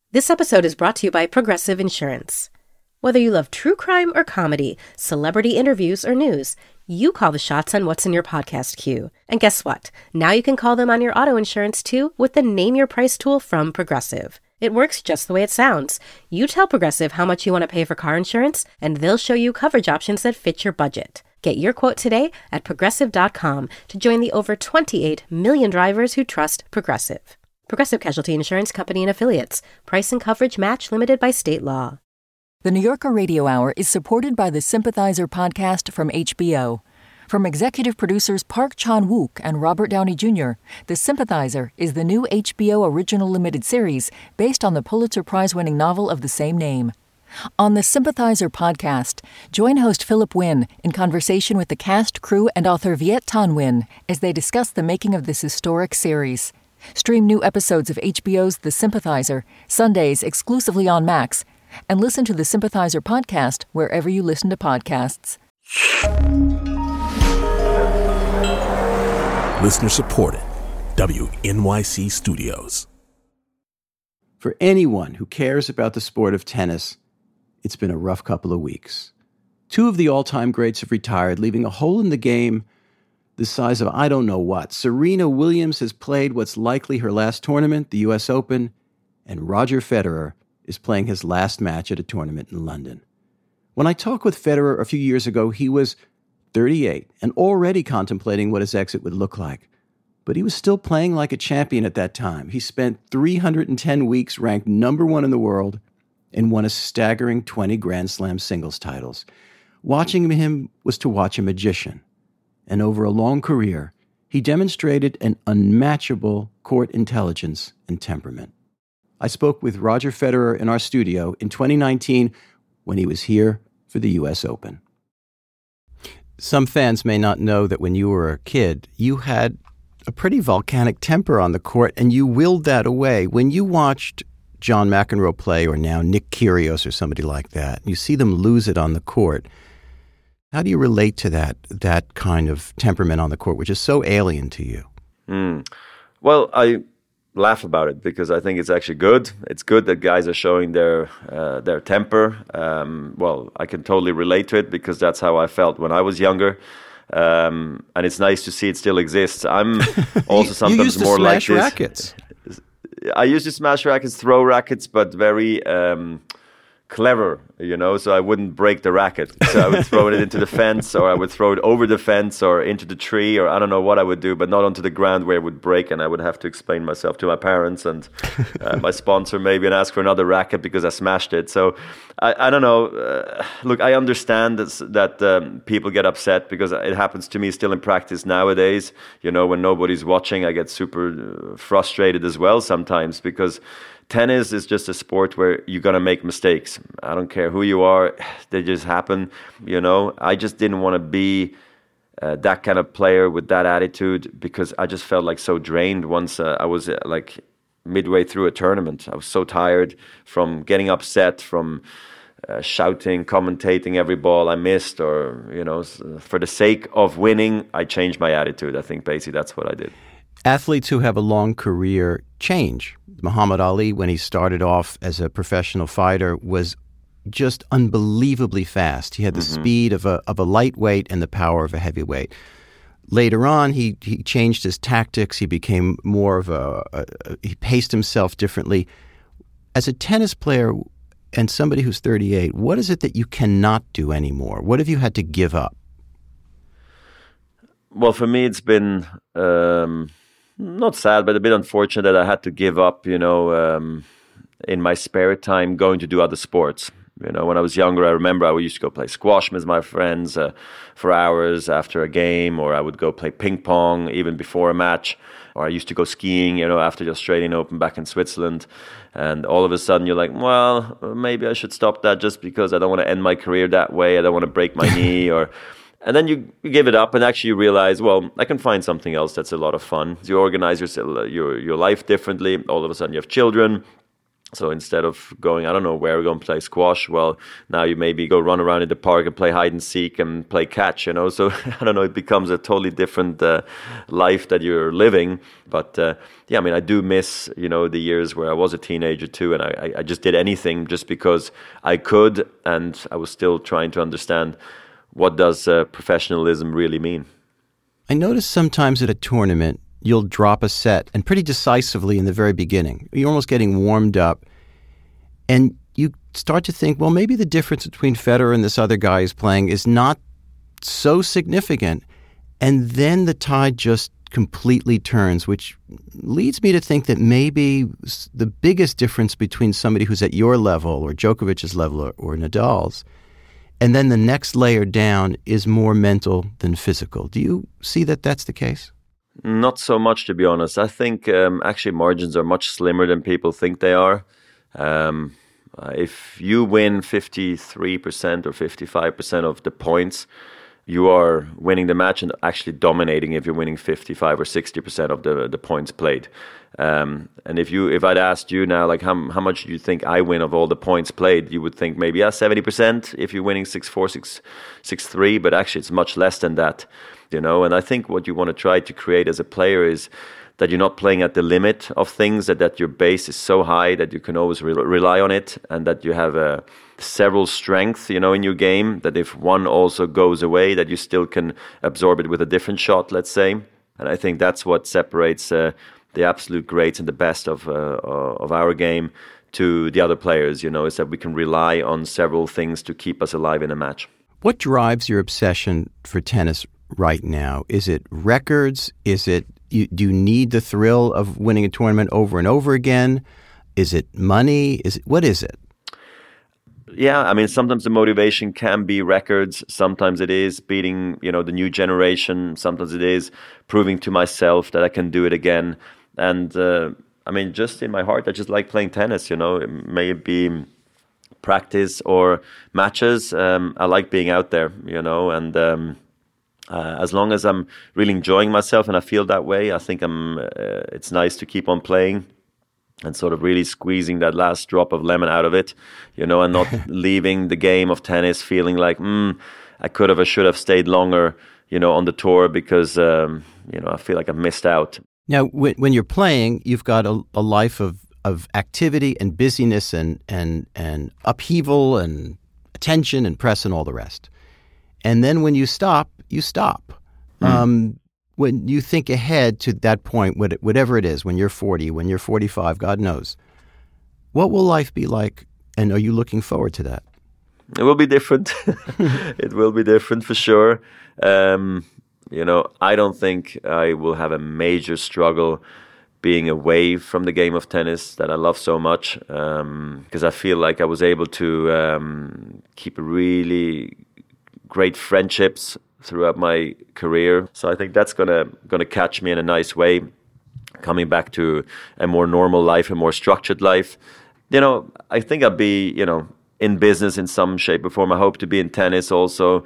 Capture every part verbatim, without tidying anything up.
This episode is brought to you by Progressive Insurance. Whether you love true crime or comedy, celebrity interviews or news, you call the shots on what's in your podcast queue. And guess what? Now you can call them on your auto insurance too with the Name Your Price tool from Progressive. It works just the way it sounds. You tell Progressive how much you want to pay for car insurance, and they'll show you coverage options that fit your budget. Get your quote today at progressive dot com to join the over twenty-eight million drivers who trust Progressive. Progressive Casualty Insurance Company and Affiliates. Price and coverage match limited by state law. The New Yorker Radio Hour is supported by the Sympathizer podcast from H B O. From executive producers Park Chan-wook and Robert Downey Junior, The Sympathizer is the new H B O original limited series based on the Pulitzer Prize-winning novel of the same name. On the Sympathizer podcast, join host Philip Wynn in conversation with the cast, crew, and author Viet Thanh Nguyen as they discuss the making of this historic series. Stream new episodes of H B O's The Sympathizer, Sundays exclusively on Max, and listen to the Sympathizer podcast wherever you listen to podcasts. Listener supported. W N Y C Studios. For anyone who cares about the sport of tennis, it's been a rough couple of weeks. Two of the all-time greats have retired, leaving a hole in the game the size of I don't know what. Serena Williams has played what's likely her last tournament, the U S Open, and Roger Federer is playing his last match at a tournament in London. When I talked with Federer a few years ago, he was thirty-eight and already contemplating what his exit would look like. But he was still playing like a champion at that time. He spent three hundred ten weeks ranked number one in the world and won a staggering twenty Grand Slam singles titles. Watching him was to watch a magician. And over a long career, he demonstrated an unmatchable court intelligence and temperament. I spoke with Roger Federer in our studio in twenty nineteen when he was here for the U S Open. Some fans may not know that when you were a kid, you had a pretty volcanic temper on the court, and you willed that away. When you watched John McEnroe play, or now Nick Kyrgios or somebody like that, you see them lose it on the court. How do you relate to that that kind of temperament on the court, which is so alien to you? Mm. Well, I laugh about it because I think it's actually good. It's good that guys are showing their uh, their temper. Um, well, I can totally relate to it because that's how I felt when I was younger. Um, and it's nice to see it still exists. I'm also sometimes you used to more smash like this. rackets. I used to smash rackets, throw rackets, but very um, clever, you know, so I wouldn't break the racket. So I would throw it into the fence, or I would throw it over the fence or into the tree, or I don't know what I would do, but not onto the ground where it would break, and I would have to explain myself to my parents and uh, my sponsor maybe and ask for another racket because I smashed it. So I, I don't know. Uh, look, I understand that, that um, people get upset because it happens to me still in practice nowadays. You know, when nobody's watching, I get super frustrated as well sometimes because tennis is just a sport where you're going to make mistakes. I don't care who you are. They just happen, you know. I just didn't want to be uh, that kind of player with that attitude because I just felt like so drained once uh, I was uh, like midway through a tournament. I was so tired from getting upset, from uh, shouting, commentating every ball I missed, or, you know, for the sake of winning, I changed my attitude. I think basically that's what I did. Athletes who have a long career change. Muhammad Ali, when he started off as a professional fighter, was just unbelievably fast. He had the mm-hmm. speed of a of a lightweight and the power of a heavyweight. Later on, he he changed his tactics. He became more of a, a, a he paced himself differently. As a tennis player and somebody who's thirty-eight, what is it that you cannot do anymore? What have you had to give up? Well, for me, it's been um, not sad, but a bit unfortunate that I had to give up, you know, um, in my spare time going to do other sports. You know, when I was younger, I remember I used to go play squash with my friends uh, for hours after a game, or I would go play ping pong even before a match, or I used to go skiing, you know, after the Australian Open back in Switzerland. And all of a sudden you're like, well, maybe I should stop that just because I don't want to end my career that way. I don't want to break my knee or... And then you, you give it up, and actually you realize, well, I can find something else that's a lot of fun. You organize your, your your life differently. All of a sudden you have children. So instead of going, I don't know, where we're going to play squash, well, now you maybe go run around in the park and play hide and seek and play catch, you know. So, I don't know, it becomes a totally different uh, life that you're living. But, uh, yeah, I mean, I do miss, you know, the years where I was a teenager too, and I, I just did anything just because I could, and I was still trying to understand what does uh, professionalism really mean. I notice sometimes at a tournament, you'll drop a set, and pretty decisively in the very beginning. You're almost getting warmed up, and you start to think, well, maybe the difference between Federer and this other guy who's playing is not so significant. And then the tide just completely turns, which leads me to think that maybe the biggest difference between somebody who's at your level or Djokovic's level or, or Nadal's, and then the next layer down is more mental than physical. Do you see that that's the case? Not so much, to be honest. I think um, actually margins are much slimmer than people think they are. Um, uh, if you win fifty-three percent or fifty-five percent of the points, you are winning the match and actually dominating if you're winning fifty-five or sixty percent of the the points played. Um, and if you if I'd asked you now, like how how much do you think I win of all the points played, you would think maybe yeah seventy percent if you're winning six four, six six three, but actually it's much less than that. You know, and I think what you want to try to create as a player is that you're not playing at the limit of things, that, that your base is so high that you can always re- rely on it, and that you have uh, several strengths, you know, in your game, that if one also goes away, that you still can absorb it with a different shot, let's say. And I think that's what separates uh, the absolute greats and the best of uh, of our game to the other players, you know, is that we can rely on several things to keep us alive in a match. What drives your obsession for tennis right now? Is it records? Is it, you, do you need the thrill of winning a tournament over and over again? Is it money? Is it, what is it? Yeah, I mean, sometimes the motivation can be records. Sometimes it is beating, you know, the new generation. Sometimes it is proving to myself that I can do it again. And uh, I mean, just in my heart, I just like playing tennis, you know. It may be practice or matches. Um, I like being out there, you know, and um, Uh, as long as I'm really enjoying myself and I feel that way, I think I'm. Uh, it's nice to keep on playing and sort of really squeezing that last drop of lemon out of it, you know, and not leaving the game of tennis feeling like, mm, I could have, I should have stayed longer, you know, on the tour because, um, you know, I feel like I've missed out. Now, when, when you're playing, you've got a, a life of, of activity and busyness and, and, and upheaval and attention and press and all the rest. And then when you stop, you stop. Mm. Um, when you think ahead to that point, whatever it is, when you're forty, when you're forty-five, God knows, what will life be like? And are you looking forward to that? It will be different. It will be different for sure. Um, you know, I don't think I will have a major struggle being away from the game of tennis that I love so much, because um, I feel like I was able to um, keep really great friendships throughout my career. So I think that's gonna gonna catch me in a nice way, coming back to a more normal life, a more structured life. You know, I think I'll be, you know, in business in some shape or form. I hope to be in tennis also,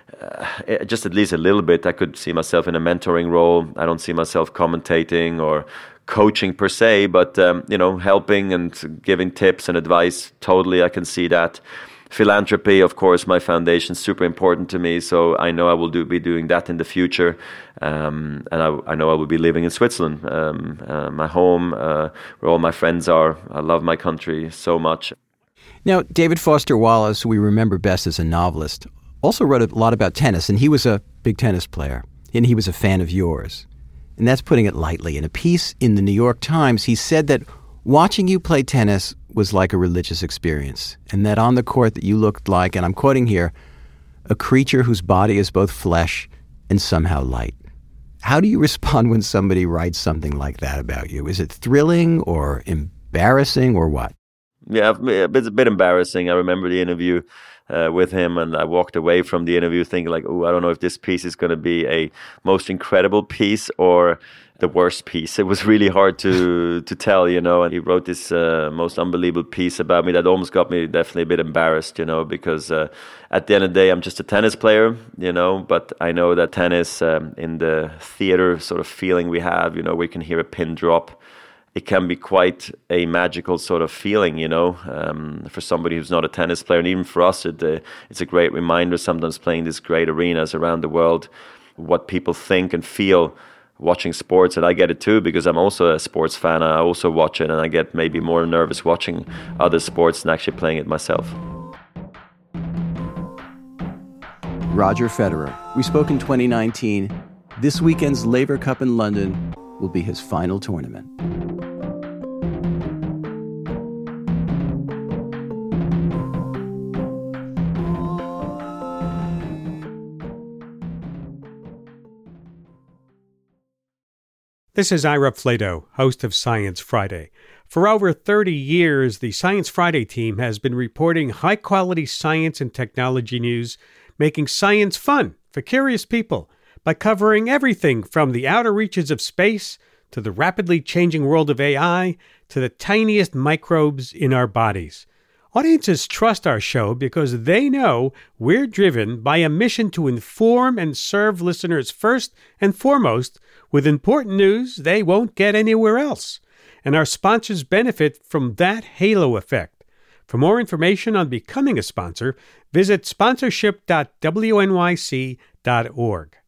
uh, just at least a little bit. I could see myself in a mentoring role. I don't see myself commentating or coaching per se, but, um, you know, helping and giving tips and advice. Totally, I can see that. Philanthropy, of course, my foundation is super important to me, so I know I will do, be doing that in the future, um, and I, I know I will be living in Switzerland, um, uh, my home, uh, where all my friends are. I love my country so much. Now, David Foster Wallace, who we remember best as a novelist, also wrote a lot about tennis, and he was a big tennis player, and he was a fan of yours. And that's putting it lightly. In a piece in the New York Times, he said that watching you play tennis was like a religious experience, and that on the court that you looked like, and I'm quoting here, a creature whose body is both flesh and somehow light. How do you respond when somebody writes something like that about you? Is it thrilling or embarrassing or what? Yeah, it's a bit embarrassing. I remember the interview uh, with him, and I walked away from the interview thinking like, oh, I don't know if this piece is going to be a most incredible piece or the worst piece. It was really hard to to tell, you know, and he wrote this uh, most unbelievable piece about me that almost got me definitely a bit embarrassed, you know, because uh, at the end of the day, I'm just a tennis player, you know, but I know that tennis um, in the theater sort of feeling we have, you know, we can hear a pin drop it can be quite a magical sort of feeling, you know, um, for somebody who's not a tennis player. And even for us, it, uh, it's a great reminder sometimes playing these great arenas around the world, what people think and feel watching sports. And I get it too, because I'm also a sports fan. I also watch it, and I get maybe more nervous watching other sports than actually playing it myself. Roger Federer. We spoke in twenty nineteen. This weekend's Laver Cup in London will be his final tournament. This is Ira Flatow, host of Science Friday. For over thirty years, the Science Friday team has been reporting high-quality science and technology news, making science fun for curious people by covering everything from the outer reaches of space to the rapidly changing world of A I to the tiniest microbes in our bodies. Audiences trust our show because they know we're driven by a mission to inform and serve listeners first and foremost with important news they won't get anywhere else. And our sponsors benefit from that halo effect. For more information on becoming a sponsor, visit sponsorship dot w n y c dot org.